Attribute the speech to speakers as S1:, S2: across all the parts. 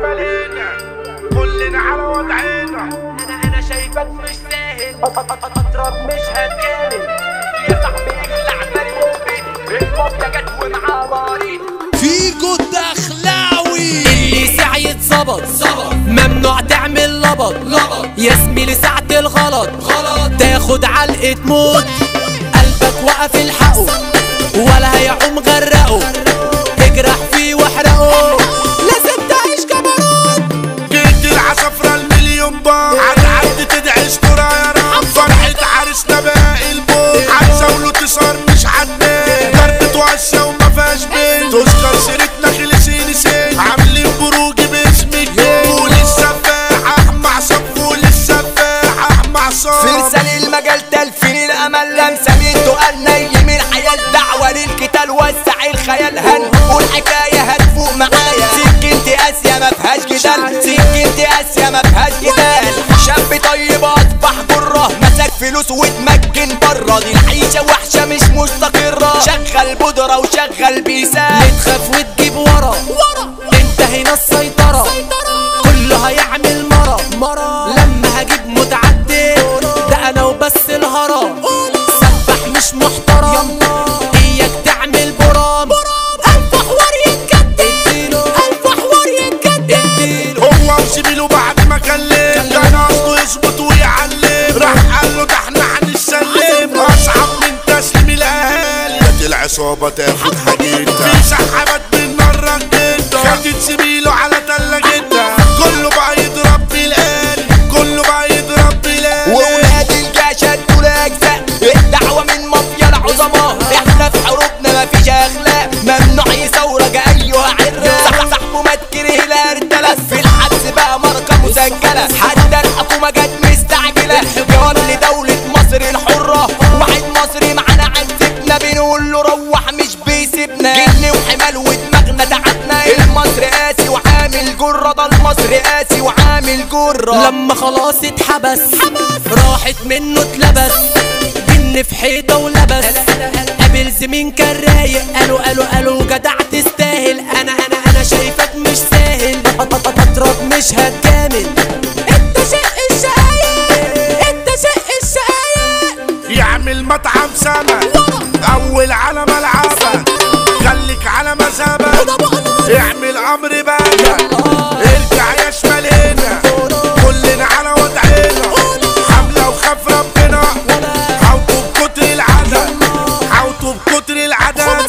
S1: مالينا كلنا على وضعنا.
S2: انا شايفك مش ساهل اضرب مش هتجامل يا صاحبي اخلع مريوبي المافيا جت ومعاه مريض
S3: فيجو الدخلاوي
S2: اللي سعي يتظبط ممنوع تعمل لبط يا زميلي ساعة الغلط تاخد علقة موت قلبك وقف الحقه ولا هيعوم غرقه اجرح فيه واحرقه لازم تعيش كبرون.
S1: جيت العصفرة المليون بار عد تدعي استرا يا رب فرحة عرسنا باقي البوت عتزاوله تصار مش عدنان ضربة وقسة وما فيهاش بنت تذكر سيرتنا خلصيني سن عاملين بروجي باسمك قول السفاح مع صف قول السفاح مع صف
S2: فرسان المجال تلفين الامل لمسامين تقال نيم الحياة دعوة للقتال وسع الخيال هنقول حكاية هتفوق معايا سكنتي اسيا ما فيهاش جدال سكنتي اسيا ما فيهاش جدال شاب طيب اصبح جرة مسك فلوس واتمكن بره دي العيشة وحشة مش مستقرة شغل بودرة وشغل بيسال تخاف وتجيب ورا انت هنا السيطرة كله هيعمل مرة لما هجيب متعدد ده انا وبس الهرم سبح مش محترم اياك تعمل برام الف حوار يتجدد الف حوار يتجدد
S1: هو وزميله بعد ما كلم كان قصده يظبط ويعلم راح قال له ده احنا هنسلم اصعب من تسليم الاهالي جت العصابه تاخد حاجتها في سحبت بالنار ردتها خدت زميله على تلاجتها كله بقى يضرب بالآلي كله بقى يضرب بالآلي
S2: وولاد الجيش ادوا الاجزاء الدعوه من مافيا العظماء احنا في حروبنا مفيش اخلاق ممنوع يثورك ايها عراق صاحبه ما تكره الارتلس في الحبس بقى ماركه مسجله حتى الحكومه جت مستعجله جواب لدوله مصر الحره واحد مصري معانا عذبنا بنقول له روح مش بيسيبنا جن وحمال ودماغنا تعبنا المصري قاسي وعامل جره ده المصري قاسي وعامل جره لما خلاص اتحبس راحت منه اتلبس جن في حيطه ولبس قابل زمين كان رايق قالوا جدع تستاهل انا شايفك مش ساهل اضرب مش هتجامل انت شق الشقايق انت شق الشقايق
S1: يعمل مطعم سمك اول على ملعبك خليك على مذهبك اعمل امر بقى ارجع يا شمالنا كلنا على وضعنا حمله وخاف ربنا حوطوا بكتر العدد حوطوا بكتر العدد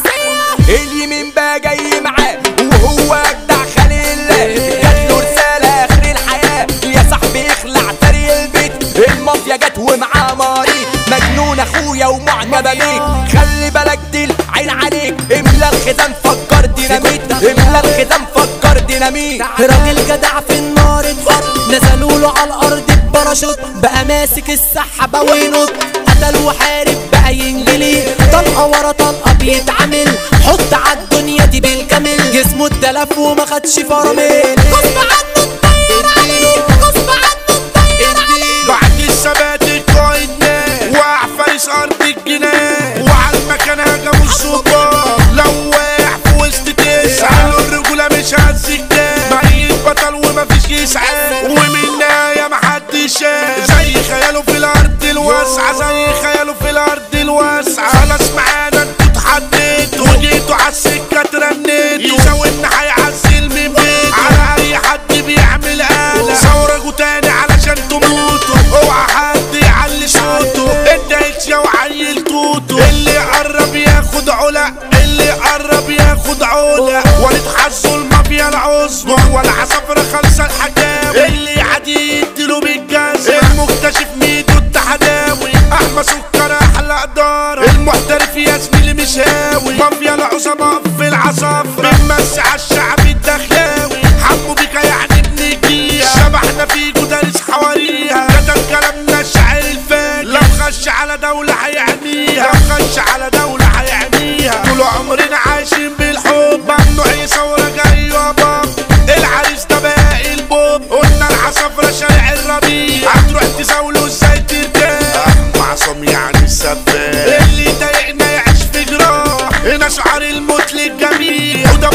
S2: اليمين بقى جاي معاه وهو اجدع خليل جاتله رساله اخر الحياه يا صاحبي اخلع طريق البيت المافيا جت ومعاه مريض مجنون اخويا ومعجبه بيك خلي بالك دي عين عليك املا الخزان فكر ديناميت املا الخزان فكر ديناميت راجل جدع في النار اتفر نزلوا له على الارض بباراشوت بقى ماسك السحابه وينط قتل وحارب بقى ينجلي طلقه ورا طلقه بيتعمل حط عالدنيا دي بالكامل جسمه اتلف وما خدش فرامل غصب عنه اتطير عليه غصب عنه اتطير عليه
S1: بعد الثبات القايد نام وقع فارس ارض الجنان وعلى المكان هجموا السلطان لو واقع في وسط تسعه قالوا الرجوله مش هتسكتان ميت بطل ومفيش يسعى ومنها يا محدش شاف زي خياله في الارض الواسعه زي خياله في الارض الواسعه خلاص معانا انتوا اتحديتوا وجيتوا عالسكه ترنيتوا يساوينا هيعزل من بيته على اي حد بيعمل قلق ثورجوا تاني علشان تموتوا اوعى حد يعلي صوته ادعيت يا وعيل توتو اللي يقرب ياخد علق اللي يقرب ياخد علق ولد حظه المافيا العظمى والعصفرة خالصة الحكاوي اللي يعدي يديله بالجزمة المكتشف ميدو التحداوي احمى سكر احلى ادارة المحترف يا زميلي مش هاوي مافيا العظماء في العصافرة بنمسي عالشعب الدخلاوي حمو بيكا يعني بنجيها شبحنا فيكو دارس حواريها كتب كلامنا الشاعر الفاجر لو خش على دولة هيعميها لو خش على دولة هيعميها طول عمرنا عايشين بالحب ممنوع يصورك ايوه باب العريس ده باقي البوب قلنا العصفرة شارع الربيع هتروح تزاوله ازاي ترتاح معصم يعني السفاح اللي ضايقنا يعيش في جراح هنا شعار الموت للجميع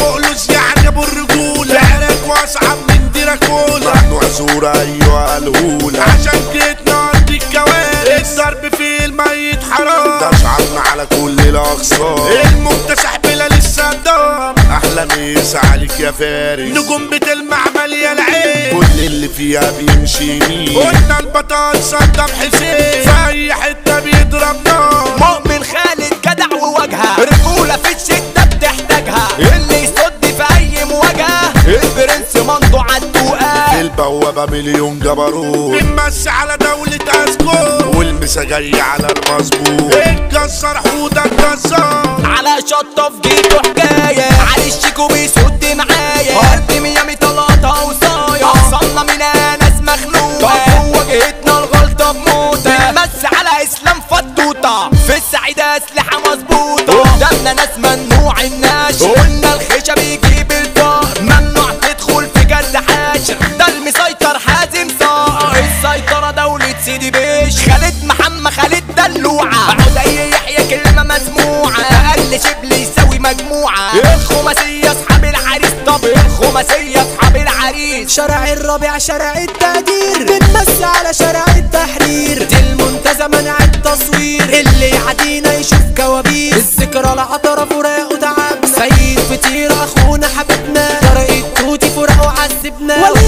S1: الاقصار. المكتسح بلال الصدام احلى ميس عليك يا فارس. نجوم بتلمع ماليه العين كل اللي فيها بيمشي يمين. قلنا البطل صدام حسين في اي حته بيضرب نار.
S2: مؤمن خالد جدع وواجهه رجوله في الشده بتحتاجها. اللي يصد في اي مواجهه البرنس مندو عالدوقه.
S1: البوابه مليون جبروت بنمسي على دولة اسكو والمسا جاي على المظبوط. اتكسر حوده اتكسر
S2: على شطه في جيته حكايه. علي الشيكو بيسد معايا. ارض ميامي طلعتها وصايا. احصلنا من ناس مخنوقه. طب واجهتنا الغلطه بموته. بنمسي على اسلام فتوته في السعيده اسلحه مظبوطه. قدامنا ناس ممنوع النشر. قلنا الخشب بيجيب الفقر. ممنوع تدخل في جد حاشر. ده المسيطر حازم صقر. السيطره دولة سيدي بيش. خالد محمد خالد دلوعه. بعود اي يحيى كلمه مسموعه. اقل شبل يساوي مجموعه. الخماسيه اصحاب العريس. طب الخماسيه اصحاب العريس.
S4: شارع الربيع شارع التقدير. بنمسي على شارع التحرير. دي المنتزه منع التصوير. اللي يعدينا يشوف كوابيس. الذكرى العطرة فراق وتعبنا. سيد فطير اخونا حبيبنا. طريق توتي فراق وعذبنا.